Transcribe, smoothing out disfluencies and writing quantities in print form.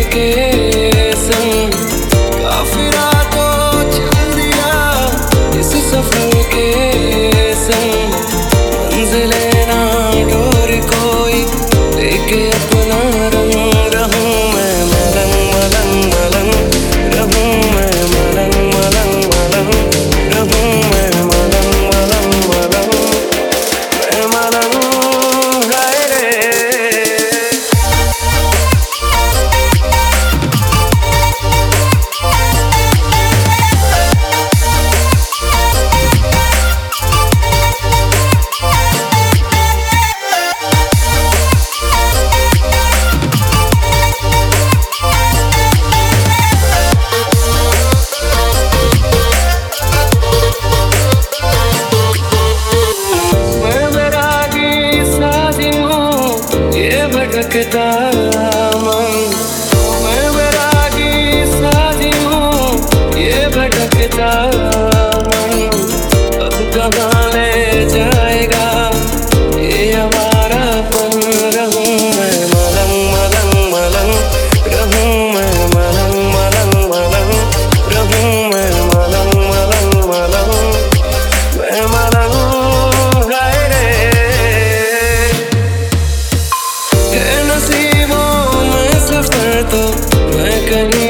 के संग काफी रातों चल दिया इस सफर के संग। मंजिलें ना डोर कोई लेके अपना रंग, रहूं मैं मलंग मलंग मलंग, रहूं मैं मलंग मलंग मलंग, रहूं मैं मलंग मलंग मलंग, मैं मलंग हाय रे। भटकता मन, मैं बैरागी साजी हूँ ये भटकता मन। अब कहाँ ले जाएगा ये हमारापन, रहूं मैं मलंग मलंग मलंग, रहूं मैं मलंग मलंग मलंग, रहूं मैं मलंग मलंग मलंग, मैं मलंग हाय रे। नसीबों में सफर तो मैं कहीं